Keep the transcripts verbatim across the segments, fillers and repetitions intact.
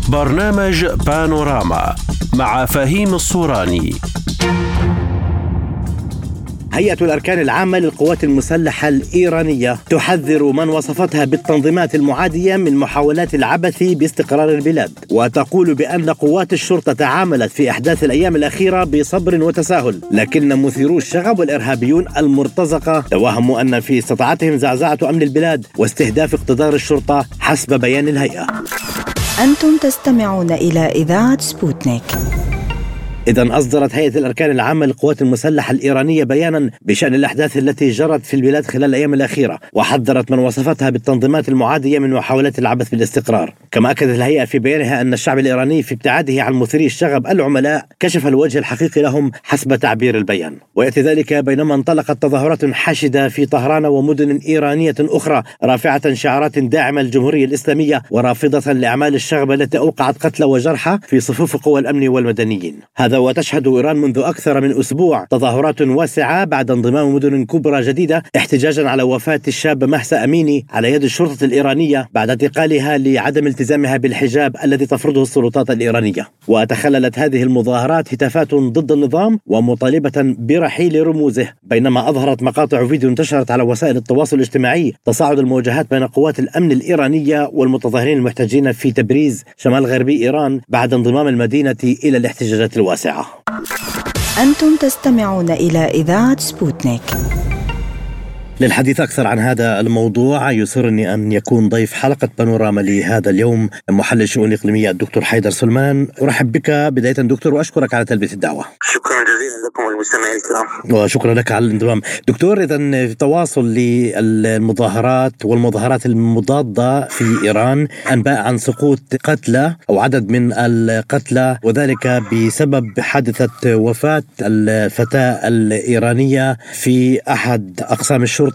برنامج بانوراما مع فهيم الصوراني. هيئة الأركان العامة للقوات المسلحة الإيرانية تحذر من وصفتها بالتنظيمات المعادية من محاولات العبث باستقرار البلاد، وتقول بأن قوات الشرطة تعاملت في أحداث الأيام الأخيرة بصبر وتساهل، لكن مثيرو الشغب والإرهابيون المرتزقة توهموا أن في استطاعتهم زعزعة أمن البلاد واستهداف اقتدار الشرطة حسب بيان الهيئة. أنتم تستمعون إلى إذاعة سبوتنيك. إذن أصدرت هيئة الأركان العامة للقوات المسلحة الإيرانية بيانا بشأن الأحداث التي جرت في البلاد خلال الأيام الأخيرة، وحذرت من وصفتها بالتنظيمات المعادية من محاولات العبث بالاستقرار. كما أكدت الهيئة في بيانها أن الشعب الإيراني في ابتعاده عن مثيري الشغب العملاء كشف الوجه الحقيقي لهم حسب تعبير البيان. ويأتي ذلك بينما انطلقت تظاهرات حاشدة في طهران ومدن إيرانية أخرى رافعة شعارات داعمة للجمهورية الإسلامية ورافضة لأعمال الشغب التي أوقعت قتلى وجرحى في صفوف قوى الأمن والمدنيين. هذا وتشهد إيران منذ أكثر من أسبوع تظاهرات واسعة بعد انضمام مدن كبرى جديدة احتجاجا على وفاة الشاب مهسا أميني على يد الشرطة الإيرانية بعد اعتقالها لعدم التزامها بالحجاب الذي تفرضه السلطات الإيرانية. وتخللت هذه المظاهرات هتافات ضد النظام ومطالبة برحيل رموزه، بينما أظهرت مقاطع فيديو انتشرت على وسائل التواصل الاجتماعي تصاعد المواجهات بين قوات الأمن الإيرانية والمتظاهرين المحتجين في تبريز شمال غربي إيران بعد انضمام المدينة إلى الاحتجاجات الواسعة. أنتم تستمعون إلى إذاعة سبوتنيك. للحديث أكثر عن هذا الموضوع يسرني أن يكون ضيف حلقة بانوراما لهذا اليوم محلل الشؤون الإقليمية الدكتور حيدر سلمان. أرحب بك بداية دكتور وأشكرك على تلبية الدعوة. شكرا جزيلا لكم والمستمعين الكرام. وشكرا لك على الانضمام دكتور. إذن في تواصل للمظاهرات والمظاهرات المضادة في إيران أنباء عن سقوط قتلى أو عدد من القتلى، وذلك بسبب حادثة وفاة الفتاة الإيرانية في أحد أقسام الشرطة.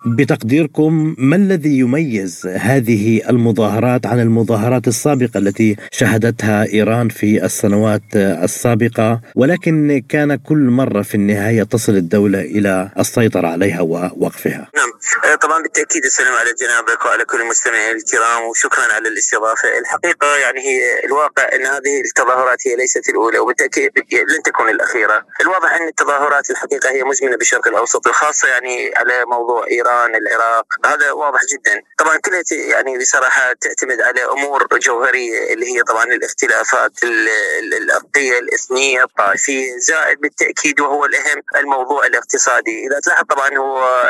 بتقديركم ما الذي يميز هذه المظاهرات عن المظاهرات السابقة التي شهدتها إيران في السنوات السابقة، ولكن كان كل مرة في النهاية تصل الدولة إلى السيطرة عليها ووقفها؟ نعم طبعا بالتأكيد السلام على جنابك وعلى كل المستمعين الكرام، وشكرا على الاستضافة. الحقيقة يعني هي الواقع أن هذه التظاهرات هي ليست الأولى وبالتأكيد لن تكون الأخيرة. الواضح أن التظاهرات الحقيقة هي مزمنة بالشرق الأوسط، وخاصة يعني على موضوع إيران العراق، هذا واضح جدا. طبعا كلها يعني بصراحة تعتمد على أمور جوهرية اللي هي طبعا الاختلافات الأرضية الإثنية الطائفية، زائد بالتأكيد وهو الأهم الموضوع الاقتصادي. إذا تلاحظ طبعا هو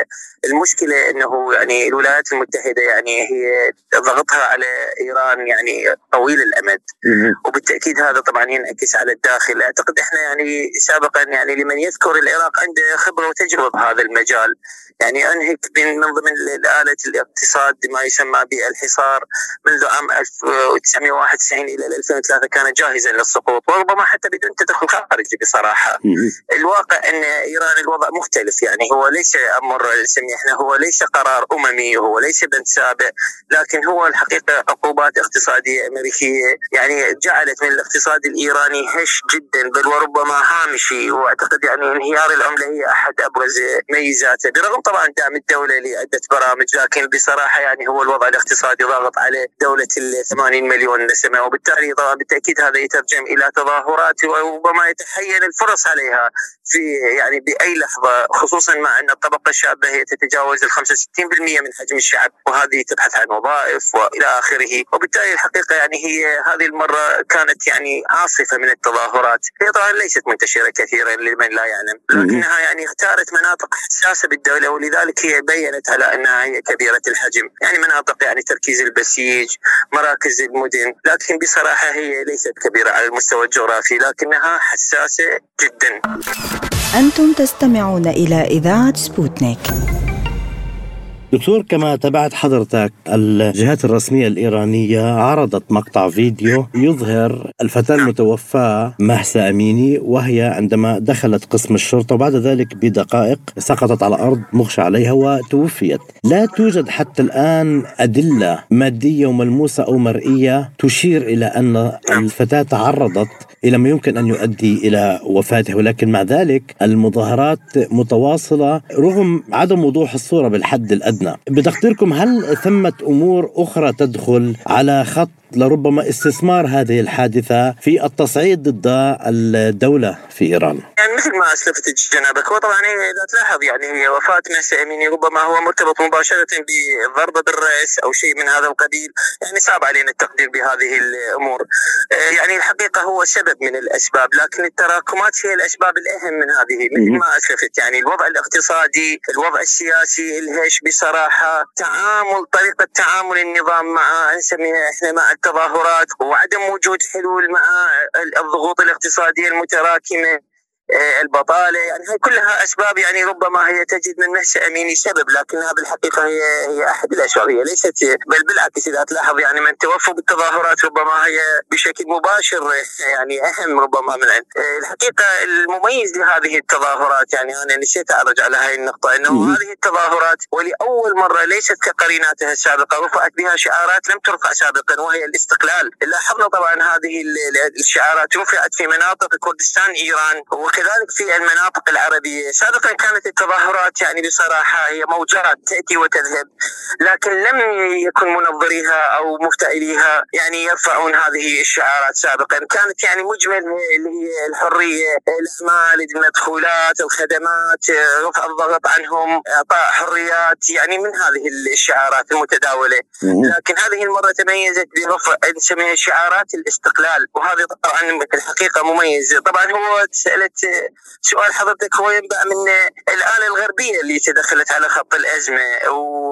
المشكلة أنه يعني الولايات المتحدة يعني هي ضغطها على إيران يعني طويل الأمد، وبالتأكيد هذا طبعا ينعكس على الداخل. أعتقد إحنا يعني سابقا يعني لمن يذكر العراق عنده خبرة وتجربة بهذا المجال، يعني أنهك من ضمن الآلة الاقتصاد ما يسمى بالحصار منذ عام ألف وتسعمائة وواحد وتسعين إلى ألفين وثلاثة كان جاهزا للسقوط، وربما حتى بدون تدخل خارجي. بصراحة الواقع أن إيران الوضع مختلف، يعني هو ليس أمر نسميه احنا هو ليس قرار أممي، هو ليس بند سابق، لكن هو الحقيقة عقوبات اقتصادية أمريكية يعني جعلت من الاقتصاد الإيراني هش جدا بل وربما هامشي. واعتقد يعني انهيار العملة هي أحد أبرز ميزاته، برغم طبعا دعم الدولة لعدة برامج، لكن بصراحة يعني هو الوضع الاقتصادي ضاغط على دولة الثمانين مليون نسمة، وبالتالي طبعا بالتأكيد هذا يترجم إلى تظاهرات وربما يتحين الفرص عليها في يعني بأي لحظة، خصوصا مع أن الطبقة الشابة هي تتجاوز ال خمسة وستين بالمئة من حجم الشعب، وهذه تبحث عن وظائف وإلى آخره. وبالتالي الحقيقة يعني هي هذه المرة كانت يعني عاصفة من التظاهرات، هي طبعا ليست منتشرة كثيرا لمن لا يعلم، لكنها يعني اختارت مناطق حساسة بالدولة، ولذلك هي بيّنت على أنها هي كبيرة الحجم، يعني مناطق يعني تركيز البسيج، مراكز المدن، لكن بصراحة هي ليست كبيرة على المستوى الجغرافي، لكنها حساسة جدا. أنتم تستمعون إلى إذاعة سبوتنيك. دكتور، كما تابعت حضرتك الجهات الرسمية الإيرانية عرضت مقطع فيديو يظهر الفتاة المتوفاة مهسا أميني وهي عندما دخلت قسم الشرطة وبعد ذلك بدقائق سقطت على الأرض مغشى عليها وتوفيت. لا توجد حتى الآن أدلة مادية وملموسة أو مرئية تشير إلى أن الفتاة تعرضت إلى ما يمكن أن يؤدي إلى وفاته، ولكن مع ذلك المظاهرات متواصلة رغم عدم وضوح الصورة بالحد الأدنى. بتقديركم هل ثمة أمور أخرى تدخل على خط لربما استثمار هذه الحادثة في التصعيد ضد الدولة في إيران؟ يعني مثل ما أسلفت جنابك، وطبعا إذا تلاحظ يعني وفاة مهسا أميني ربما هو مرتبط مباشرة بضربة بالرأس أو شيء من هذا القبيل، يعني صعب علينا التقدير بهذه الأمور. يعني الحقيقة هو سبب من الأسباب، لكن التراكمات هي الأسباب الأهم من هذه. مثل ما أسلفت يعني الوضع الاقتصادي، الوضع السياسي الهش بصراحة، تعامل طريقة تعامل النظام مع نسميها احنا مع التظاهرات، وعدم وجود حلول مع الضغوط الاقتصادية المتراكمة، البطالة، يعني هي كلها أسباب يعني ربما هي تجد من مهسا أميني سبب، لكنها بالحقيقة هي هي أحد الأسباب، هي ليست، بل بالعكس إذا تلاحظ يعني من توفوا بالتظاهرات ربما هي بشكل مباشر يعني أهم ربما من الحقيقة. المميز لهذه التظاهرات يعني أنا نسيت أرجع على هاي النقطة، إنه هذه التظاهرات ولأول مرة ليست كقريناتها السابقة، رفعت بها شعارات لم ترفع سابقا وهي الاستقلال. لاحظنا طبعا هذه الشعارات رفعت في مناطق كردستان إيران وكذلك في المناطق العربية. سابقا كانت التظاهرات يعني بصراحة هي موجات تأتي وتذهب، لكن لم يكن منظريها أو مفتعليها يعني يرفعون هذه الشعارات سابقا. كانت يعني مجمل اللي هي الحرية، الأعمال، المدخولات، الخدمات، رفع الضغط عنهم، إعطاء حريات، يعني من هذه الشعارات المتداولة. لكن هذه المرة تميزت برفع نسميها شعارات الاستقلال، وهذا طبعا الحقيقة مميز. طبعا هو سألت سؤال حضرتك، هو ينبع من الآلة الغربية اللي تدخلت على خط الأزمة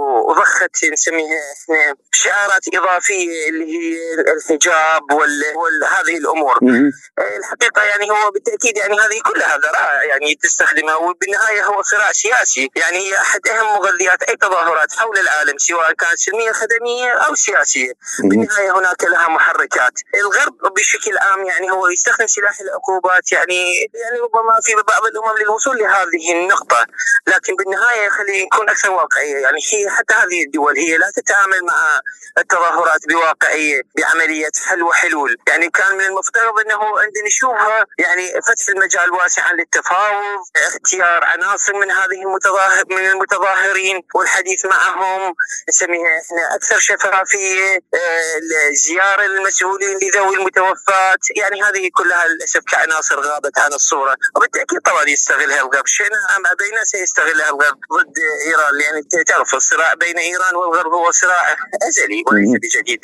وضخت نسميها احنا شعارات إضافية اللي هي الحجاب وهذه الأمور. الحقيقة يعني هو بالتأكيد يعني هذه كلها ذرائع يعني تستخدمها، وبالنهاية هو صراع سياسي، يعني هي أحد أهم مغذيات أي تظاهرات حول العالم سواء كانت سلمية خدمية أو سياسية. بالنهاية هناك لها محركات. الغرب بشكل عام يعني هو يستخدم سلاح العقوبات يعني يعني ربما في بعض الأمم للوصول لهذه النقطة، لكن بالنهاية خلينا نكون أكثر واقعية. يعني هي حتى هذه الدول هي لا تتعامل مع التظاهرات بواقعية بعملية حل وحلول. يعني كان من المفترض أنه عندنا نشوفها يعني فتح المجال واسعا للتفاوض، اختيار عناصر من هذه المتظاهر من المتظاهرين والحديث معهم، نسميها احنا أكثر شفافية، زيارة المسؤولين لذوي المتوفات. يعني هذه كلها للأسف كعناصر غابت عن الصورة، وبالتأكيد طبعا يستغلها الغرب. شئنا أم أبينا سيستغلها الغرب ضد إيران، لأن يعني تعرف الصراع بين إيران والغرب هو صراع أزلي وليس بجديد.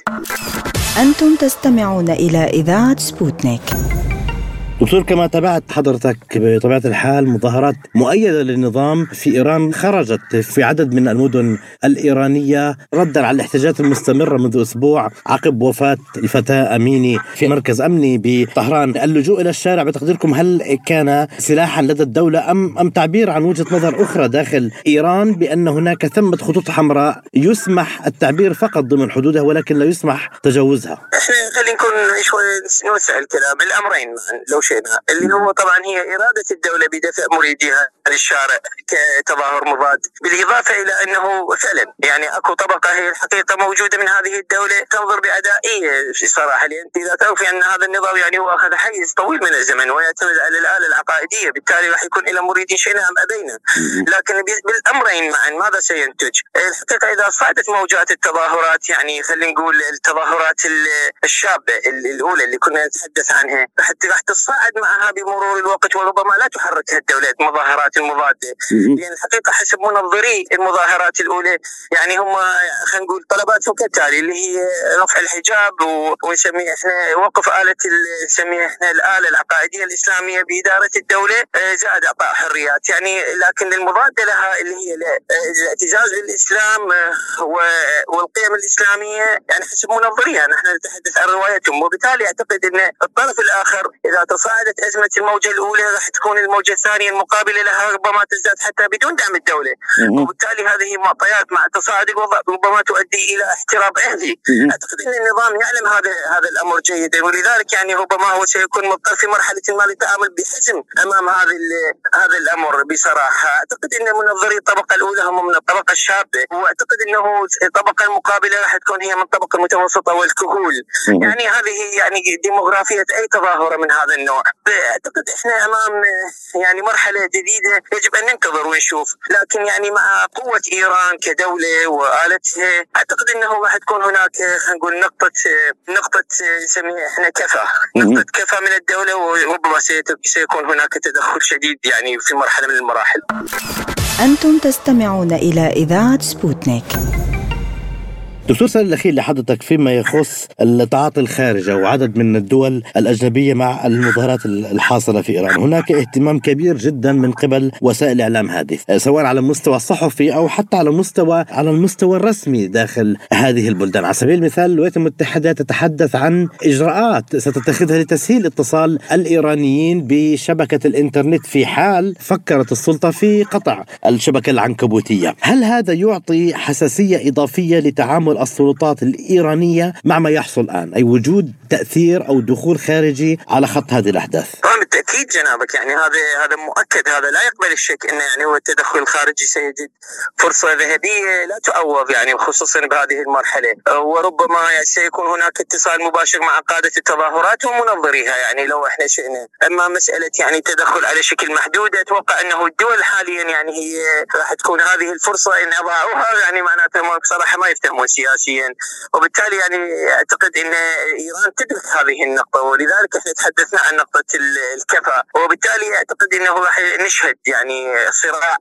أنتم تستمعون إلى إذاعة سبوتنيك. دكتور، كما تابعت حضرتك بطبيعة الحال مظاهرات مؤيدة للنظام في إيران خرجت في عدد من المدن الإيرانية ردا على الاحتجاجات المستمرة منذ أسبوع عقب وفاة الفتاة أميني في مركز أمني بطهران. اللجوء إلى الشارع بتقديركم هل كان سلاحا لدى الدولة أم أم تعبير عن وجهة نظر أخرى داخل إيران بأن هناك ثمة خطوط حمراء يسمح التعبير فقط ضمن حدودها ولكن لا يسمح تجاوزها؟ احنا خلينا نكون شوي نوسع الكلام. الأمرين معا لو اللي هو طبعا هي إرادة الدولة بدفع مريديها للشارع كتظاهر مضاد، بالإضافة إلى أنه فعلا يعني أكو طبقة هي الحقيقة موجودة من هذه الدولة تنظر بعدائية في صراحة، لأن إذا تعرف أن هذا النظام يعني هو أخذ حيز طويل من الزمن ويعتمد على الآلة العقائدية، بالتالي راح يكون إلى مريدين شئنا أم أبينا. لكن بالأمرين معا ماذا سينتج؟ الحقيقة إذا صعدت موجات التظاهرات، يعني خلينا نقول التظاهرات الشابة الأولى اللي كنا نتحدث عنها، حتى راح تصعد معها بمرور الوقت وربما لا تحركها الدولة مظاهرات المضادة. لأن الحقيقة حسب منظري المظاهرات الأولى يعني هم خلينا نقول طلباتهم كالتالي، اللي هي رفع الحجاب ونسميه احنا وقف آلة نسميه احنا الآلة العقائدية الإسلامية بإدارة الدولة، زائد إعطاء حريات. يعني لكن المضادة لها اللي هي الاعتزاز بالإسلام والقيم الإسلامية يعني حسب منظريها نحن نتحدث عن روايتهم، وبالتالي أعتقد أن الطرف الآخر إذا تصاعدت أزمة الموجة الأولى راح تكون الموجة الثانية المقابلة لها ربما تزداد حتى بدون دعم الدولة، وبالتالي هذه معطيات مع تصاعد الوضع ربما تؤدي إلى احتراب أهلي. أعتقد أن النظام يعلم هذا هذا الأمر جيدا، ولذلك يعني ربما هو سيكون مضطر في مرحلة ما للتعامل بحزم أمام هذا هذا الأمر بصراحة. أعتقد أن منظري الطبقة الأولى هم من الطبقة الشابة، وأعتقد أنه الطبقة المقابلة راح تكون هي من الطبقة المتوسطة والكهول. يعني هذه يعني ديموغرافية أي تظاهرة من هذا النوع. النوع. أعتقد إحنا أمام يعني مرحلة جديدة يجب أن ننتظر ونشوف، لكن يعني مع قوة إيران كدولة وآلتها أعتقد أنه راح تكون هناك خلينا نقول نقطة نقطة نسميها إحنا كفة نقطة كفة من الدولة، وربما سيكون هناك تدخل شديد يعني في مرحلة من المراحل. أنتم تستمعون إلى إذاعة سبوتنيك. دكتور، سؤال الأخير لحضرتك فيما يخص التعاطي الخارجي وعدد من الدول الأجنبية مع المظاهرات الحاصلة في إيران. هناك اهتمام كبير جدا من قبل وسائل الإعلام هذه، سواء على المستوى الصحفي أو حتى على المستوى على المستوى الرسمي داخل هذه البلدان. على سبيل المثال الولايات المتحدة تتحدث عن إجراءات ستتخذها لتسهيل اتصال الإيرانيين بشبكة الإنترنت في حال فكرت السلطة في قطع الشبكة العنكبوتية. هل هذا يعطي حساسية إضافية لتعامل السلطات الإيرانية مع ما يحصل الآن، أي وجود تأثير أو دخول خارجي على خط هذه الأحداث؟ طبعا بالتأكيد جنابك، يعني هذا هذا مؤكد، هذا لا يقبل الشك أنه يعني هو التدخل الخارجي سيجد فرصة ذهبية لا تعوض، يعني خصوصا بهذه المرحلة، وربما سيكون هناك اتصال مباشر مع قادة التظاهرات ومنظريها يعني لو احنا شئنا. أما مسألة يعني تدخل على شكل محدود، أتوقع أنه الدول حاليا يعني هي راح تكون هذه الفرصة إن أضاعوها، يعني معناته بصراحة ما يفتهمون سياسيا، وبالتالي يعني أعتقد أن إيران تدرك هذه النقطة، ولذلك احنا تحدثنا عن نقطة الكفاءة، وبالتالي أعتقد أنه راح نشهد يعني صراع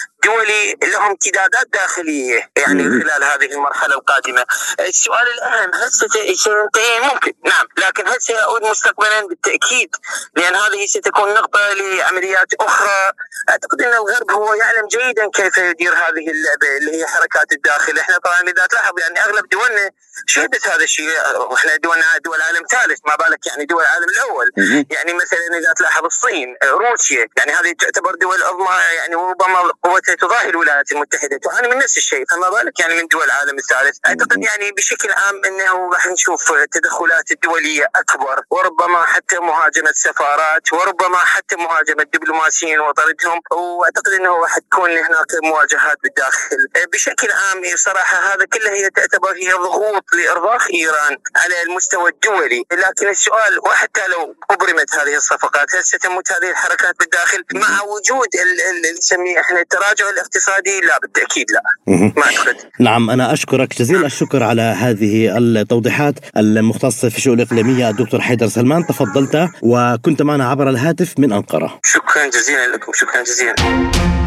دولي له امتدادات داخلية يعني خلال هذه المرحلة القادمة. السؤال الأهم، هل سينتهي؟ ممكن نعم، لكن هل سيعود مستقبلا؟ بالتأكيد، لأن هذه ستكون نقطة لعمليات أخرى. أعتقد أن الغرب هو يعلم جيدا كيف يدير هذه اللعبة اللي هي حركات الداخل. احنا طبعا إذا تلاحظ يعني أغلب دولنا شهدت هذا الشيء، واحنا دولنا دول عالم ثالث، ما بالك يعني دول العالم الأول. يعني مثلا إذا تلاحظ الصين، روسيا، يعني هذه تعتبر دول عظمى يعني، وربما قوتها تضاهي الولايات المتحدة، تعاني من نفس الشيء، فما بالك يعني من دول العالم الثالث. أعتقد يعني بشكل عام أنه راح نشوف تدخلات الدولية أكبر، وربما حتى مهاجمة سفارات، وربما حتى مهاجمة دبلوماسيين وطردهم، وأعتقد أنه راح تكون هناك مواجهات بالداخل. بشكل عام صراحة هذا كله هي تعتبر هي ضغوط لإرضاء إيران على المستوى الدولي، لكن السؤال وحتى لو أبرمت هذه الصفقات هل ستموت هذه الحركات بالداخل مع وجود اللي نسميه احنا التراجع الاقتصادي؟ لا بالتأكيد لا، ما أعتقد. نعم، أنا أشكرك جزيل الشكر على هذه التوضيحات المختصة في الشؤون الإقليمية. الدكتور حيدر سلمان، تفضلت وكنت معنا عبر الهاتف من أنقرة. شكرا جزيلا لكم، شكرا جزيلا.